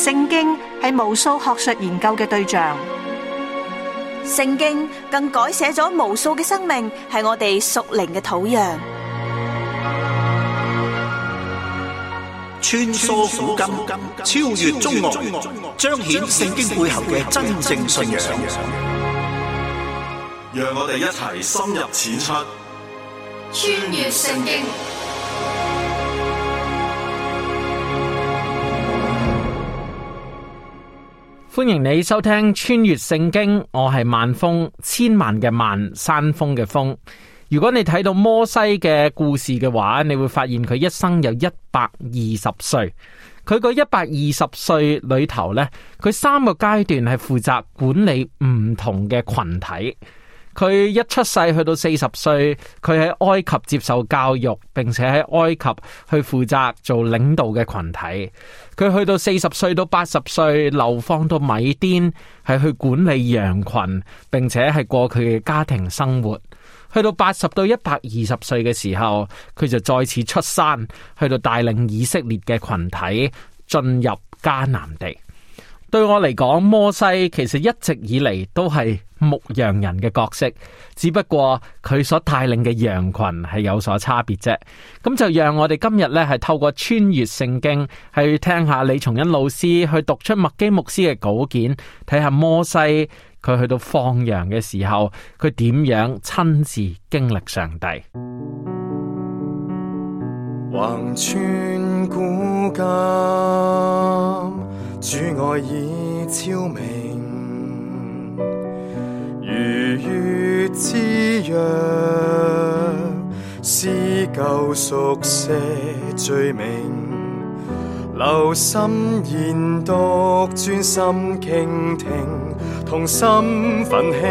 聖經係無數學術研究嘅對象， 聖經更改寫咗無數嘅生命，係我哋屬靈嘅土壤。 穿梭古今，超越中外，彰顯聖經背後嘅真正信仰。 讓我哋一齊深入淺出， 穿越聖經。 歡迎你收聽穿越聖經，我係萬峰，千萬嘅萬，山峰嘅峰。如果你睇到摩西嘅故事嘅話，你會發現佢一生有120歲。佢個120歲裏頭呢，佢3個階段係負責管理唔同嘅群體。佢一出世去到40歲，佢喺埃及接受教育，並且喺埃及去負責做領導嘅群體。佢去到40歲到80歲流放到米甸，係去管理羊群，並且係過佢嘅家庭生活。去到80到120歲嘅時候，佢就再次出山，去到帶領以色列嘅群體進入迦南地。對我嚟講，摩西其實一直以嚟都係牧羊人嘅角色，只不過佢所帶領嘅羊群係有所差別啫。咁就讓我哋今日呢係透過穿越聖經，去聽下李松恩老師去讀出麥基牧師嘅稿件，睇下摩西佢去到放羊嘅時候，佢點樣親自經歷上帝。 橫穿古今，主愛已超明，如月之約，撕救贖赦罪名，留心研讀，專心傾聽，同心奮興，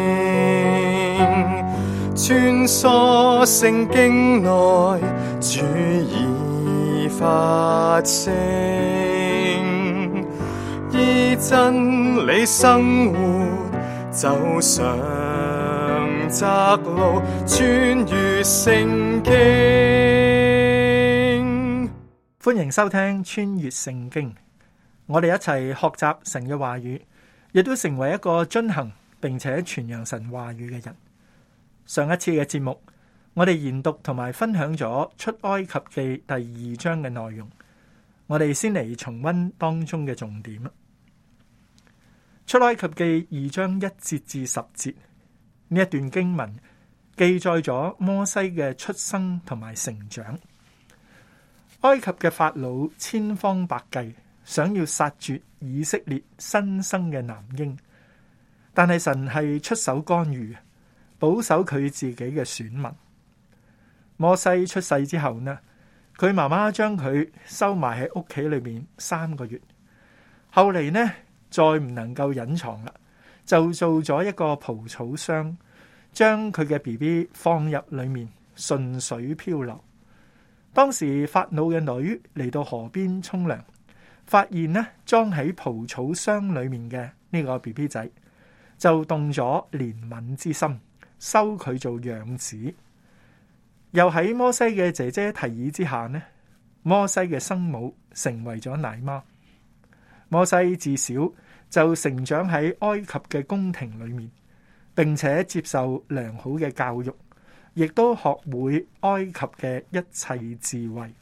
穿梭聖經內，主已發聲，依真理生活，走上窄路，穿越聖經。 歡迎收聽穿越聖經，我哋一齊學習神嘅話語，亦都成為一個遵行並且傳揚神話語嘅人。上一次嘅節目，我哋研讀同埋分享咗出埃及記第2章嘅內容，我哋先嚟重溫當中嘅重點。出埃及記2章1節至10節，呢一段經文記載咗摩西嘅出生同埋成長。埃及嘅法老千方百計想要殺絕以色列新生嘅男嬰，但係神係出手干預，保守佢自己嘅選民。摩西出世之後呢，佢媽媽將佢收埋喺屋企裏面3個月，後嚟呢再唔能夠隱藏啦，就做咗一個蒲草箱，將佢嘅 BB 放入裏面，順水漂流。當時法老嘅女嚟到河邊沖涼，發現呢裝喺蒲草箱裏面嘅呢個 BB 仔，就動咗憐憫之心，收佢做養子。又喺摩西嘅姐姐提議之下呢，摩西嘅生母成為咗奶媽。摩西自小就成長喺埃及嘅宮廷裏面，並且接受良好嘅教育，亦都學會埃及嘅一切智慧。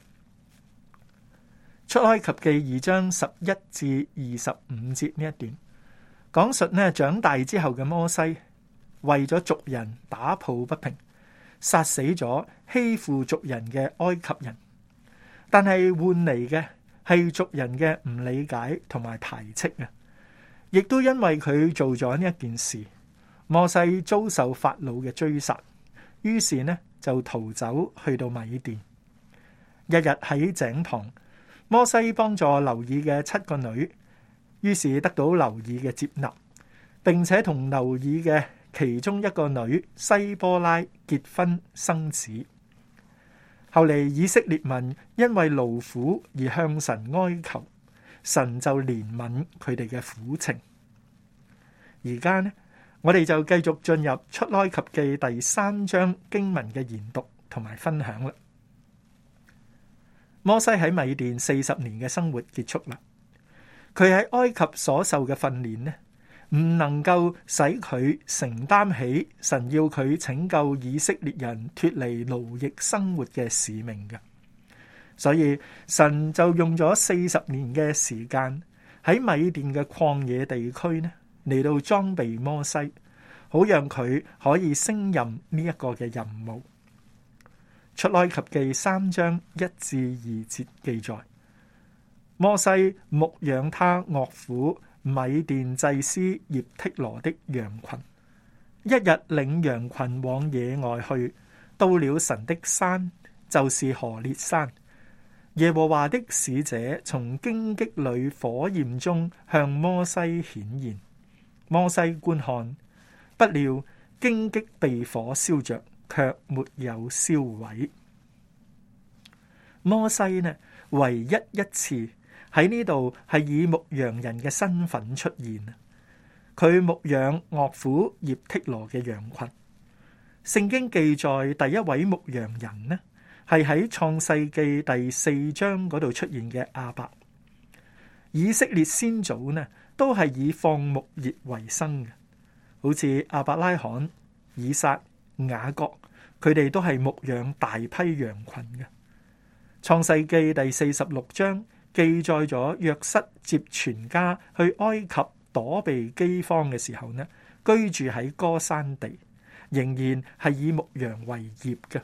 出埃及記2章11至25節呢一段，講述呢長大之後嘅摩西，為咗族人打抱不平，殺死咗欺負族人嘅埃及人，但係換嚟嘅係族人嘅唔理解同埋排斥啊！亦都因為佢做咗呢一件事，摩西遭受法老嘅追殺，於是呢就逃走去到米甸。日日喺井旁，摩西幫助流爾嘅7個女，於是得到流爾嘅接納，並且同流爾嘅其中一個女西波拉結婚生子。後嚟以色列民因為勞苦而向神哀求，神就憐憫佢哋嘅苦情。而家呢，我哋就繼續進入出埃及記第3章經文嘅研讀同埋分享啦。摩西喺米甸40年嘅生活結束啦， 佢喺埃及所受嘅訓練呢，唔能夠使佢承擔起神要佢拯救以色列人脫離奴役生活嘅使命嘅。所以神就用咗40年嘅時間喺米甸嘅曠野地區呢，嚟到裝備摩西，好讓佢可以升任呢一個嘅任務。出埃及記3章1至2節記載，摩西牧養他岳父米甸祭司葉忒羅的羊群，一日領羊群往野外去，到了神的山，就是何烈山。耶和華的使者從荊棘裏火焰中向摩西顯現，摩西觀看，不料荊棘被火燒着，卻沒有燒毀。摩西呢，唯一次喺呢度係以牧羊人嘅身份出現，佢牧養岳父葉忒羅嘅羊群。聖經記載第一位牧羊人呢，係喺創世記第4章嗰度出現嘅亞伯。以色列先祖呢，都係以放牧業為生嘅，好似亞伯拉罕、以撒、雅各，佢哋都係牧養大批羊群嘅。創世記第46章記載咗約瑟接全家去埃及躲避饑荒嘅時候呢，居住喺歌珊地，仍然係以牧羊為業嘅。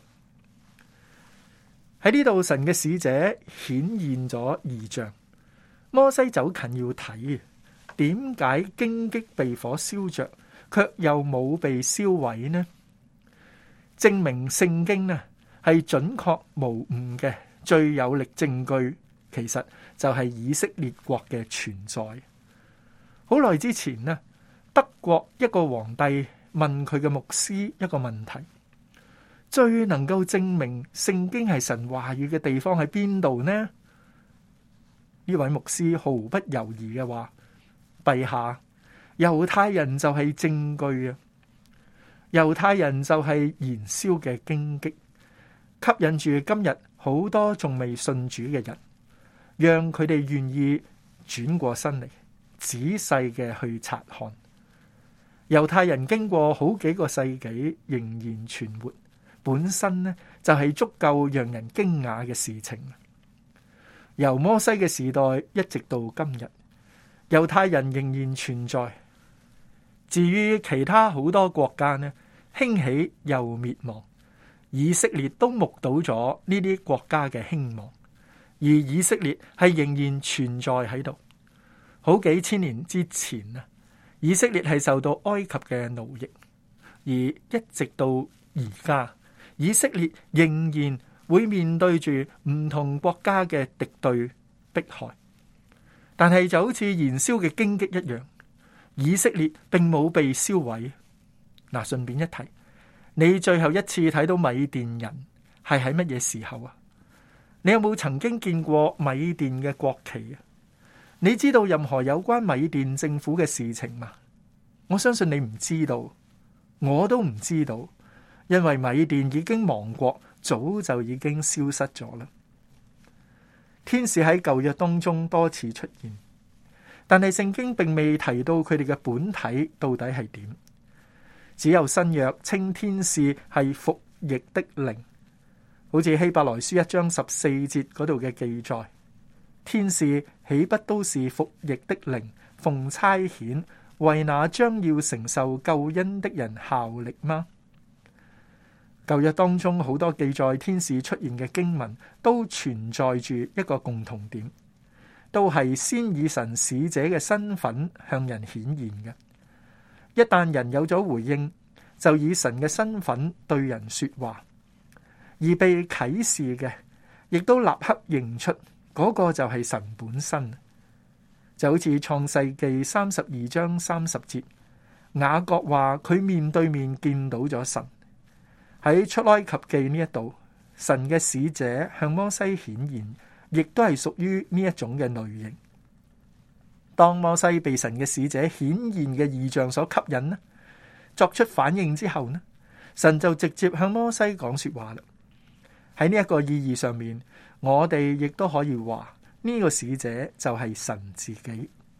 喺呢度，神嘅使者顯現咗異象，摩西走近要睇，點解荊棘被火燒着，卻又冇被燒毀呢？證明聖經呢係準確無誤嘅最有力證據，其實就係以色列國嘅存在。好耐之前呢，德國一個皇帝問佢嘅牧師一個問題：最能夠證明聖經係神話語嘅地方喺邊度呢？呢位牧師毫不猶豫嘅話：陛下，猶太人就係證據啊！猶太人就係燃燒嘅荊棘，吸引住今日好多仲未信主嘅人，讓佢哋願意轉過身嚟，仔細嘅去察看。猶太人經過好幾個世紀仍然存活，本身呢就係足夠讓人驚訝嘅事情。由摩西嘅時代一直到今日，猶太人仍然存在。至於其他好多國家呢，興起又滅亡，以色列都目睹咗呢啲國家嘅興亡，而以色列係仍然存在喺度。好幾千年之前啊，以色列係受到埃及嘅奴役，而一直到而家，以色列仍然會面對住唔同國家嘅敵對迫害。但係就好似燃燒嘅荊棘一樣，以色列並冇被燒毀。嗱，順便一提，你最後一次睇到米甸人係喺乜嘢時候啊？你有冇曾經見過米甸嘅國旗啊？你知道任何有關米甸政府嘅事情嗎？我相信你唔知道，我都唔知道，因為米甸已經亡國，早就已經消失咗啦。天使喺舊約當中多次出現，但係聖經並未提到佢哋嘅本體到底係點。只有新約稱天使係服役的靈，好似希伯來書1章14節嗰度嘅記載，天使豈不都是服役的靈，奉差遣為那將要承受救恩的人效力嗎？舊約當中好多記載天使出現嘅經文都存在住一個共同點，都係先以神使者嘅身份向人顯現嘅。一旦人有咗回應，就以神嘅身份對人說話，而被啟示嘅亦都立刻認出嗰個就係神本身。就好似創世記32章30節，雅各話佢面對面見到咗神。喺出埃及記呢一度，神嘅使者向摩西顯現，亦都係屬於呢一種嘅類型。當摩西被神嘅使者顯現嘅異象所吸引呢，作出反應之後呢，神就直接向摩西講說話啦。喺呢一個意義上面，我哋亦都可以話呢個使者就係神自己。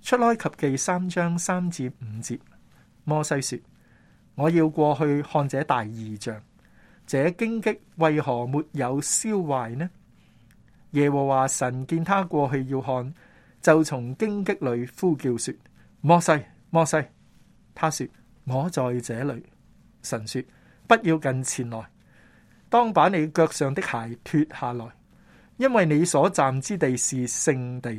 出埃及記3章3至5節，摩西說：我要過去看這大異象，這荊棘為何沒有燒壞呢？耶和華神見他過去要看，就從荊棘裏呼叫說：摩西，摩西！他說：我在這裏。神說：不要近前來，當把你腳上的鞋脱下來，因為你所站之地是聖地。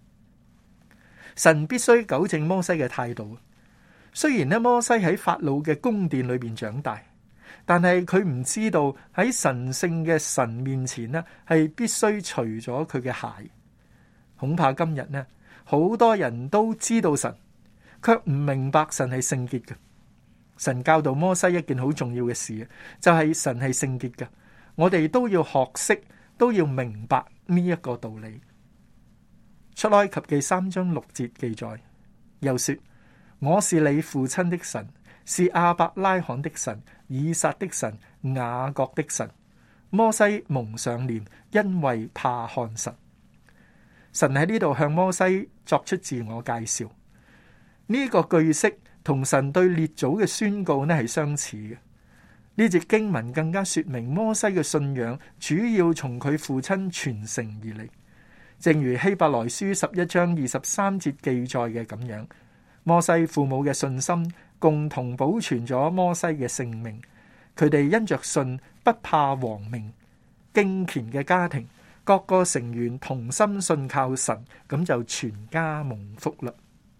神必須糾正摩西嘅態度。雖然呢，摩西喺法老嘅宮殿裏邊長大，但係佢唔知道喺神聖嘅神面前呢，係必須除咗佢嘅鞋。恐怕今日呢，好多人都知道神，卻唔明白神係聖潔嘅。神教導摩西一件好重要嘅事，就係神係聖潔嘅。我哋都要學識，都要明白呢一個道理。出埃及記3章6節記載，又說：我是你父親的神，是亞伯拉罕的神、以撒的神、雅各的神。摩西蒙上臉，因為怕看神。神喺呢度向摩西作出自我介紹。呢個句式同神對列祖嘅宣告呢係相似嘅。呢節經文更加說明摩西嘅信仰主要從佢父親傳承而嚟。正如希伯來書11章23節記載嘅咁樣，摩西父母嘅信心共同保存咗摩西嘅性命。佢哋因着信不怕王命，敬虔嘅家庭，各個成員同心信靠神，咁就全家蒙福啦。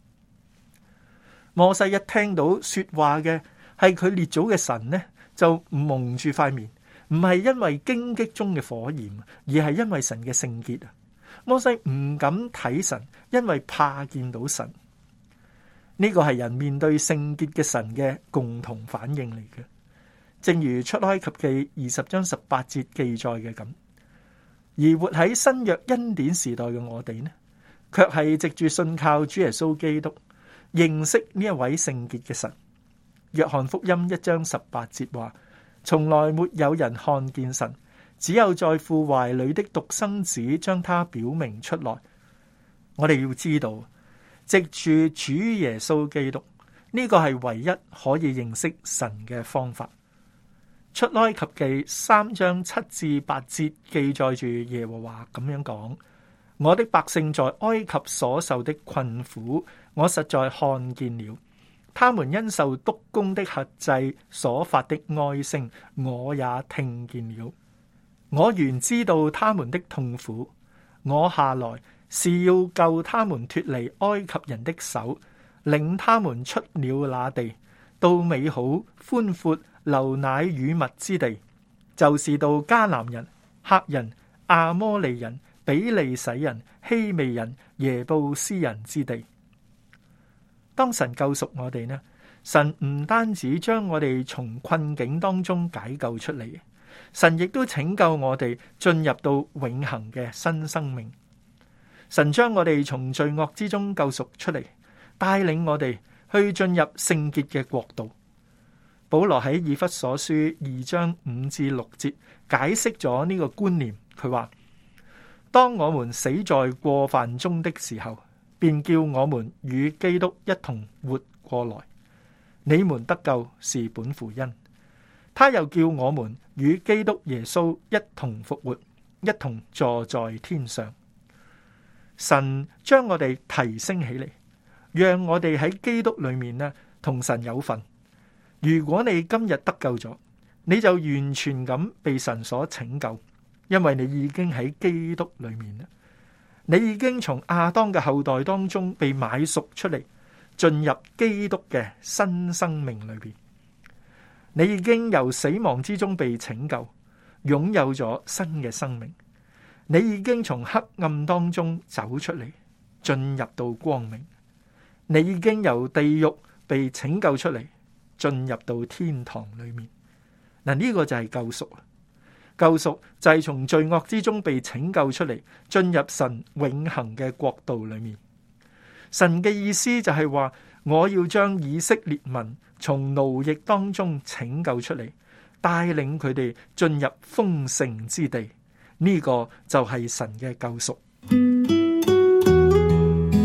摩西一聽到說話嘅係佢列祖嘅神呢，就蒙住塊面，唔係因為荊棘中嘅火焰，而係因為神嘅聖潔啊！摩西唔敢睇神，因為怕見到神。呢個係人面對聖潔嘅神嘅共同反應嚟嘅。正如出埃及記20章18節記載嘅咁，而活喺新約恩典時代嘅我哋呢，卻係藉住信靠主耶穌基督，認識呢一位聖潔嘅神。約翰福音1章18節話：從來沒有人看見神，只有在父懷裏的獨生子將他表明出來。我哋要知道，藉住主耶穌基督，呢個係唯一可以認識神嘅方法。出埃及記3章7至8節記載住耶和華咁樣講：我的百姓在埃及所受的困苦，我實在看見了；他們因受督工的轄制所發的哀聲，我也聽見了。我原知道他們的痛苦，我下來是要救他們脫離埃及人的手，領他們出了那地，到美好寬闊流奶與蜜之地，就是到迦南人、赫人、亞摩利人、比利洗人、希未人、耶布斯人之地。當神救贖我哋呢，神唔單止將我哋從困境當中解救出嚟，神亦都拯救我哋進入到永恆嘅新生命。神將我哋從罪惡之中救贖出嚟，帶領我哋去進入聖潔嘅國度。保羅喺以弗所書2章5至6節解釋咗呢個觀念，佢話：當我們死在過犯中的時候，便叫我們與基督一同活過來。你們得救是本乎恩，他又叫我們與基督耶穌一同復活，一同坐在天上。神將我哋提升起嚟，讓我哋喺基督裏面呢同神有份。如果你今日得救咗，你就完全咁被神所拯救，因為你已經喺基督裏面啦。你已經從亞當嘅後代當中被買贖出嚟，進入基督嘅新生命裏邊。你已經由死亡之中被拯救，擁有咗新嘅生命。你已經從黑暗當中走出嚟，進入到光明。你已經由地獄被拯救出嚟，進入到天堂裏面。嗱，呢個就係救贖。救贖就係從罪惡之中被拯救出嚟，進入神永恆嘅國度裏面。神嘅意思就係話，我要將以色列民從奴役當中拯救出嚟，帶領佢哋進入豐盛之地。呢個就係神嘅救贖。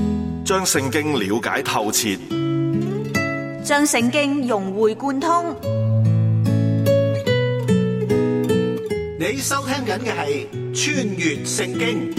將聖經了解透徹， 將聖經融會貫通。 你收聽緊嘅係《穿越聖經》。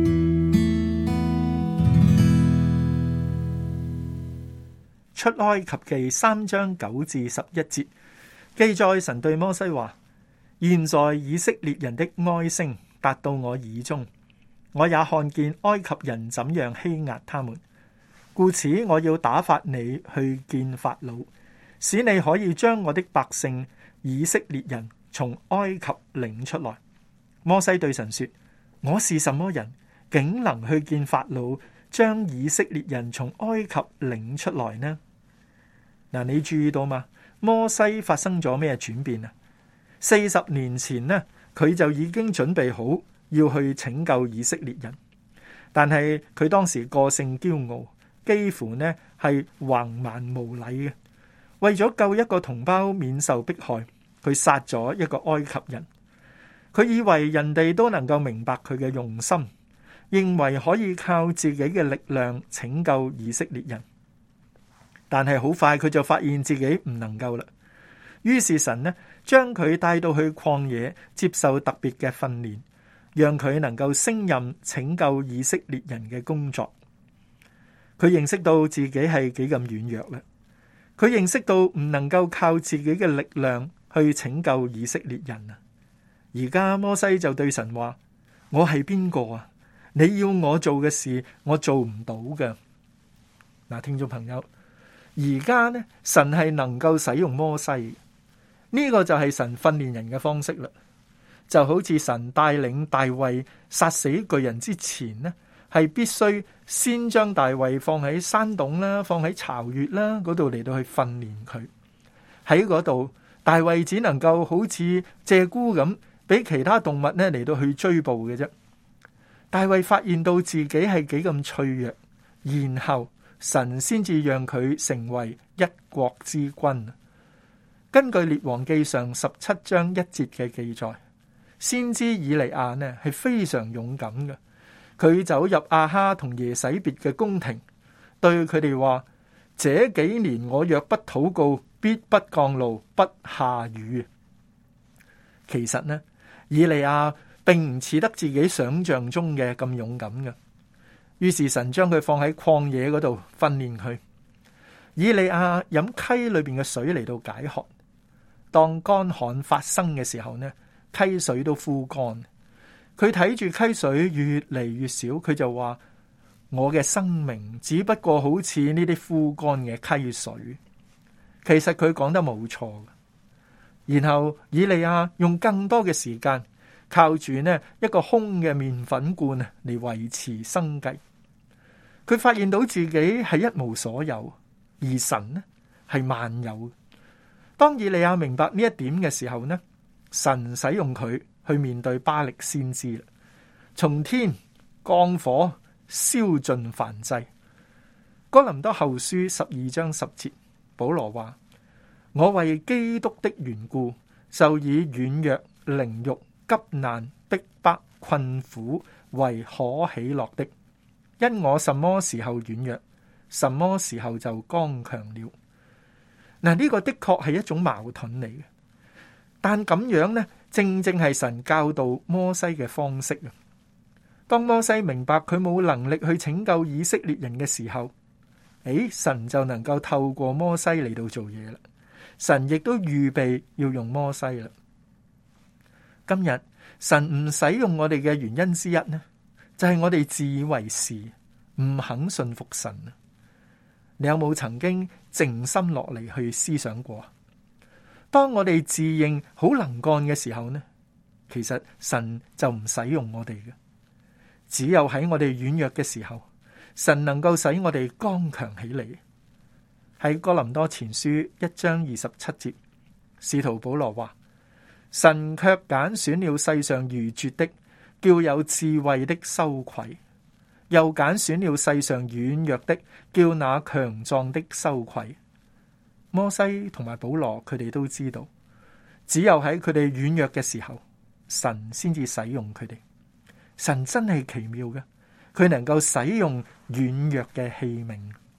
出埃及記3章9至11節記載，神對摩西話：現在以色列人的哀聲達到我耳中，我也看見埃及人怎樣欺壓他們，故此我要打發你去見法老，使你可以將我的百姓以色列人從埃及領出來。摩西對神說：我是什麼人，竟能去見法老，將以色列人從埃及領出來呢？嗱，你注意到嘛？摩西發生咗咩轉變啊？40年前呢，佢就已經準備好要去拯救以色列人，但係佢當時個性驕傲，幾乎呢係橫蠻無禮嘅。為咗救一個同胞免受迫害，佢殺咗一個埃及人。佢以為人哋都能夠明白佢嘅用心，認為可以靠自己嘅力量拯救以色列人。但係好快佢就發現自己唔能夠啦，於是神呢將佢帶到去曠野接受特別嘅訓練，讓佢能夠勝任拯救以色列人嘅工作。佢認識到自己係幾咁軟弱啦，佢認識到唔能夠靠自己嘅力量去拯救以色列人啊！而家摩西就對神話：我係邊個啊？你要我做嘅事，我做唔到㗎。嗱，聽眾朋友。而家呢，神係能夠使用摩西，呢個就係神訓練人嘅方式啦。就好似神帶領大衛殺死巨人之前呢，係必須先將大衛放喺山洞啦，放喺巢穴啦嗰度嚟到去訓練佢。喺嗰度，大衛只能夠好似鷓鴣咁，俾其他動物呢嚟到去追捕嘅啫。大衛發現到自己係幾咁脆弱，然後神先至讓佢成為一國之君。根據列王記上17章1節嘅記載，先知以利亞呢係非常勇敢嘅。佢走入亞哈同耶洗別嘅宮廷，對佢哋話：這幾年我若不禱告，必不降露，不下雨。其實呢，以利亞並唔似得自己想象中嘅咁勇敢嘅。於是神將佢放喺曠野嗰度訓練佢。以利亞飲溪裏邊嘅水嚟到解渴。當乾旱發生嘅時候呢，溪水都枯乾。佢睇住溪水越嚟越少，佢就話：我嘅生命只不過好似呢啲枯乾嘅溪水。其實佢講得冇錯。然後以利亞用更多嘅時間靠住呢一個空嘅麵粉罐啊嚟維持生計。佢發現到自己係一無所有，而神呢係萬有。當以利亞明白呢一點嘅時候呢，神使用佢去面對巴力先知啦，從天降火燒盡燔祭。哥林多後書12章10節，保羅話：我為基督的緣故，就以軟弱、凌辱、急難、逼迫、困苦為可喜樂的。因我什麼時候軟弱，什麼時候就剛強了。嗱，呢個的確係一種矛盾嚟嘅，但咁樣呢，正正係神教導摩西嘅方式啊。當摩西明白佢冇能力去拯救以色列人嘅時候，神就能夠透過摩西嚟到做嘢啦。神亦都預備要用摩西啦。今日神唔使用我哋嘅原因之一呢，就係我哋自以為是，唔肯信服神。你有冇曾經靜心落嚟去思想過？當我哋自認好能幹嘅時候呢，其實神就唔使用我哋嘅。只有喺我哋軟弱嘅時候，神能夠使我哋剛強起嚟。喺哥林多前書1章27節，使徒保羅話：神卻揀選了世上愚拙的，叫有智慧的羞愧；又揀選了世上軟弱的，叫那強壯的羞愧。摩西同埋保羅佢哋都知道，只有喺佢哋軟弱嘅時候，神先至使用佢哋。神真係奇妙嘅， 佢能夠使用軟弱嘅器皿。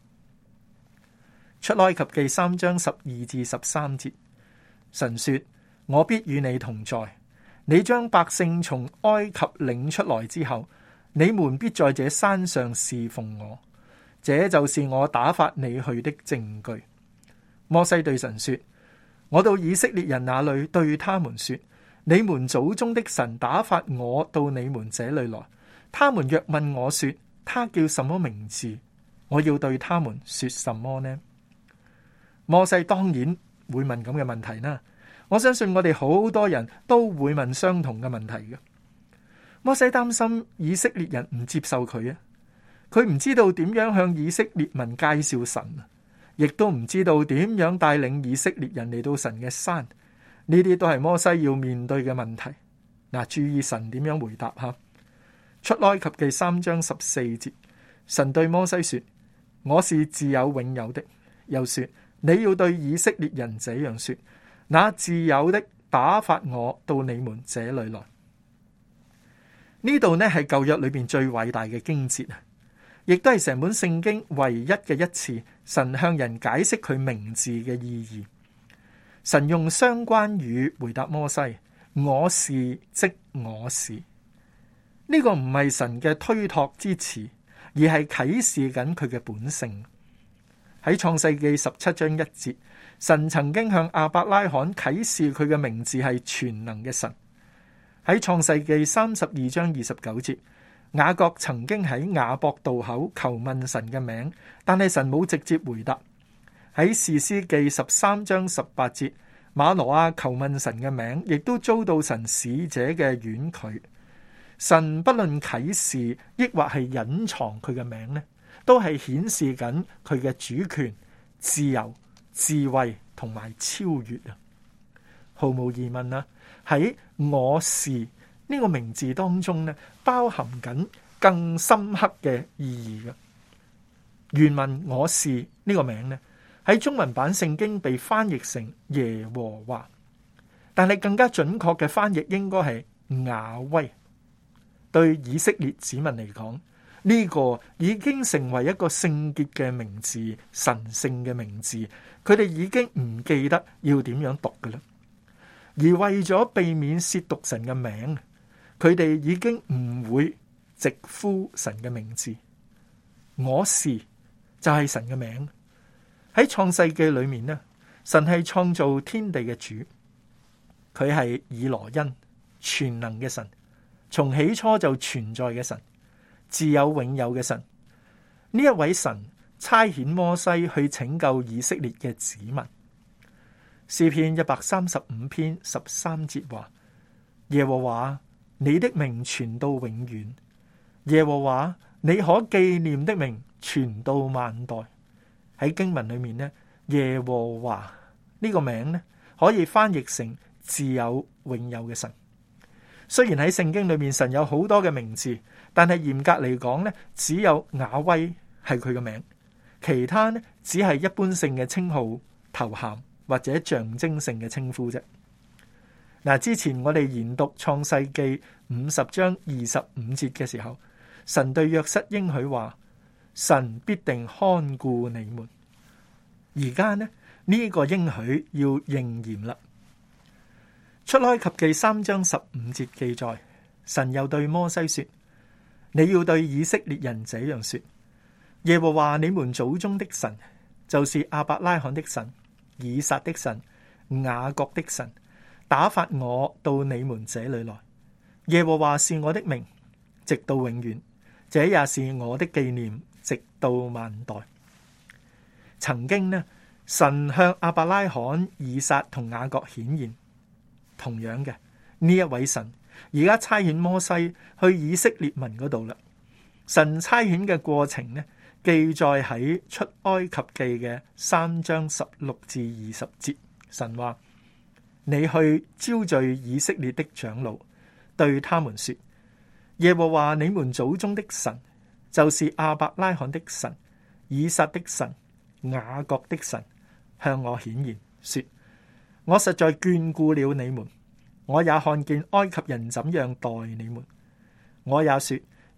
出埃及記3章12至13節，神說：我必與你同在，你將百姓從埃及領出來之後，你們必在這山上侍奉我，這就是我打發你去的證據。摩西對神說：我到以色列人那裏，對他們說：你們祖宗的神打發我到你們這裏來。他們若問我說，他叫什麼名字？我要對他們說什麼呢？摩西當然會問咁嘅問題啦。我相信我哋好多人都會問相同嘅問題嘅。摩西擔心以色列人唔接受佢啊，佢唔知道點樣向以色列民介紹神，亦都唔知道點樣帶領以色列人嚟到神嘅山。呢啲都係摩西要面對嘅問題。嗱，注意神點樣回答吓。出埃及記3章14節，神對摩西說：我是自有永有的。又說：你要對以色列人這樣說：那自有的打發我到你們這裏來。呢度呢係舊約裏邊最偉大嘅經節啊，亦都係成本聖經唯一嘅一次神向人解釋佢名字嘅意義。神用相關語回答摩西：我是即我是。呢個唔係神嘅推託之詞，而係啟示緊佢嘅本性。喺創世記17章1節，神曾經向亞伯拉罕啟示佢嘅名字係全能嘅神。喺創世記32章29節，雅各曾經喺雅博渡口求問神嘅名，但係神冇直接回答。喺士師記13章18節，馬挪亞求問神嘅名，亦都遭到神使者嘅婉拒。神不論啟示抑或係隱藏佢嘅名呢，都係顯示緊佢嘅主權、自由、智慧同埋超越啊！毫無疑問啊，喺我是呢個名字當中呢，包含緊更深刻嘅意義嘅。原文我是呢個名呢，喺中文版聖經被翻譯成耶和華，但係更加準確嘅翻譯應該係雅威。對以色列子民嚟講，呢個已經成為一個聖潔嘅名字，神聖嘅名字，佢哋已經唔記得要點樣讀㗎喇。而為咗避免褻瀆神嘅名，佢哋已經唔會直呼神嘅名字。我是就係神嘅名。喺創世記裏面呢，神係創造天地嘅主，佢係以羅恩，全能嘅神，從起初就存在嘅神，自有永有嘅神。呢一位神差遣摩西去拯救以色列嘅子民。詩篇135篇13節話：耶和華，你的名傳到永遠；耶和華，你可紀念的名傳到萬代。喺經文裏面呢，耶和華呢個名呢，可以翻譯成自有永有嘅神。雖然喺聖經裏面神有好多嘅名字，但係嚴格嚟講呢，只有雅威係佢嘅名，其他呢只係一般性嘅稱號、頭銜或者象徵性嘅稱呼啫。嗱，之前我哋研讀創世記50章25節嘅時候，神對約瑟應許話：神必定看顧你們。而家呢，呢個應許要應驗啦。出埃及記3章15節記載，神又對摩西說：你要對以色列人這樣說：耶和華你們祖宗的神，就是亞伯拉罕的神、以撒的神、雅各的神，打發我到你們這裏來。耶和華是我的名，直到永遠，這也是我的紀念，直到萬代。曾經呢，神向亞伯拉罕、以撒同雅各顯現。同樣嘅，呢一位神而家差遣摩西去以色列民嗰度啦。神差遣嘅過程呢，記載喺出埃及記嘅3章16至20節。神話：你去招聚以色列的長老，對他們說：耶和華你們祖宗的神，就是亞伯拉罕的神、以撒的神、雅各的神，向我顯現，說：我實在眷顧了你們，我也看見埃及人怎樣待你們。我也說，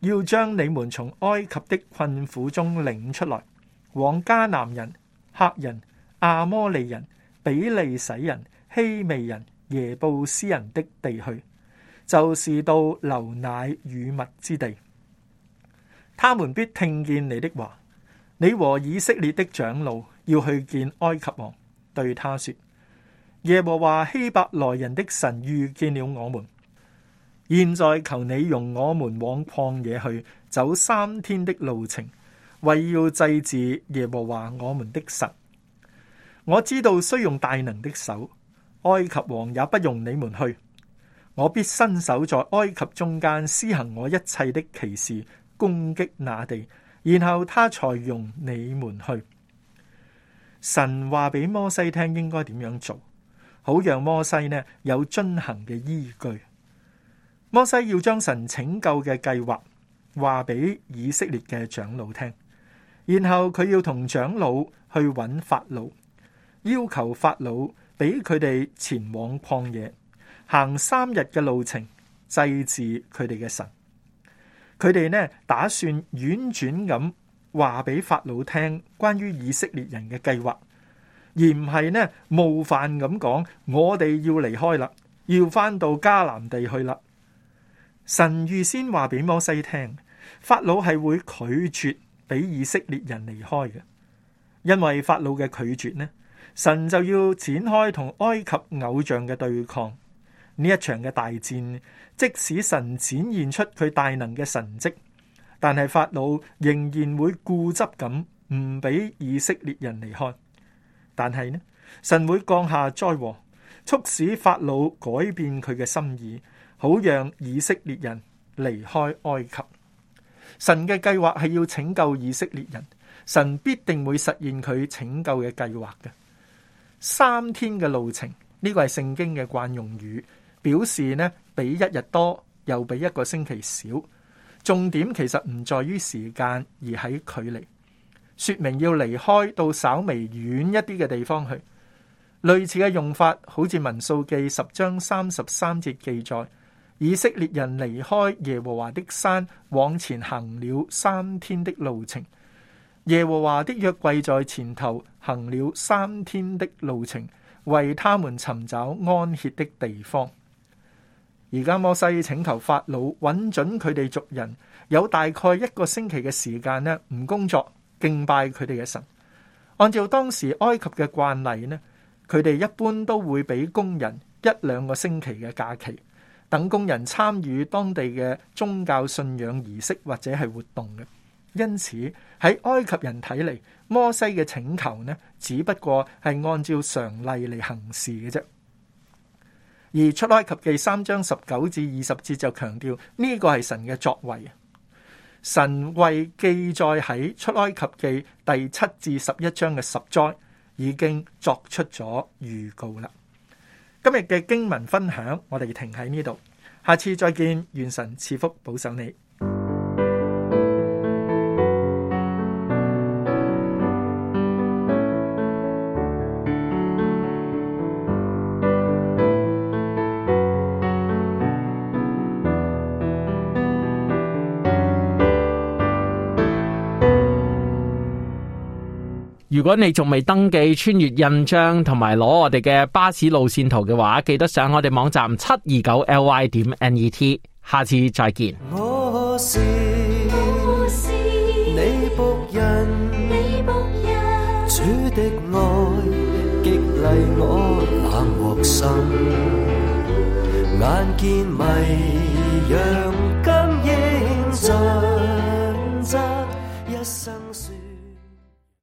要將你們從埃及的困苦中領出來，往迦南人、赫人、亞摩利人、比利洗人、希未人、耶布斯人的地去，就是到流奶與蜜之地。他們必聽見你的話。你和以色列的長老要去見埃及王，對他說：耶和華希伯來人的神遇見了我們，現在求你容我們往曠野去，走3天的路程，為要祭祀耶和華我們的神。我知道需用大能的手，埃及王也不容你們去。我必伸手在埃及中間施行我一切的奇事，攻擊那地，然後他才容你們去。神話俾摩西聽應該點樣做，好讓摩西呢有遵行嘅依據。摩西要將神拯救嘅計劃話俾以色列嘅長老聽，然後佢要同長老去揾法老，要求法老俾佢哋前往曠野，行3日嘅路程，祭祀佢哋嘅神。佢哋呢打算婉轉咁話俾法老聽關於以色列人嘅計劃，而唔係呢冒犯咁講，我哋要離開啦，要翻到迦南地去啦。神預先話俾摩西聽，法老係會拒絕俾以色列人離開嘅，因為法老嘅拒絕呢，神就要展開同埃及偶像嘅對抗。呢一場嘅大戰，即使神展現出佢大能嘅神蹟，但係法老仍然會固執咁唔俾以色列人離開。但係呢，神會降下災禍，促使法老改變佢嘅心意，好讓以色列人離開埃及。神嘅計劃係要拯救以色列人，神必定會實現佢拯救嘅計劃嘅。3天嘅路程，呢個係聖經嘅慣用語，表示呢比1日多，又比1個星期少。重點其實唔在於時間，而喺距離，說明要離開到稍微遠一啲嘅地方去。類似嘅用法，好似民數記10章33節記載，以色列人離開耶和華的山，往前行了3天的路程。耶和華的約櫃在前頭，行了3天的路程，為他們尋找安歇的地方。而家摩西請求法老允准佢哋族人有大概1個星期嘅時間呢，唔工作，敬拜佢哋嘅神。按照當時埃及嘅慣例呢，佢哋一般都會俾工人1-2個星期嘅假期，等工人參與當地嘅宗教信仰儀式或者係活動嘅。因此喺埃及人睇嚟，摩西嘅請求呢，只不過係按照常例嚟行事嘅啫。而出埃及記3章19至20節就強調呢個係神嘅作為。神為記載喺出埃及記第7至11章嘅10災已經作出咗預告啦。今日嘅經文分享我哋停喺呢度，下次再見，願神賜福保守你。 如果你仲未登記穿越印章同埋攞我哋嘅巴士路線圖嘅話，記得上我哋網站729ly.net。下次再見。 我是你僕人，主的愛激勵我冷漠心，眼見迷讓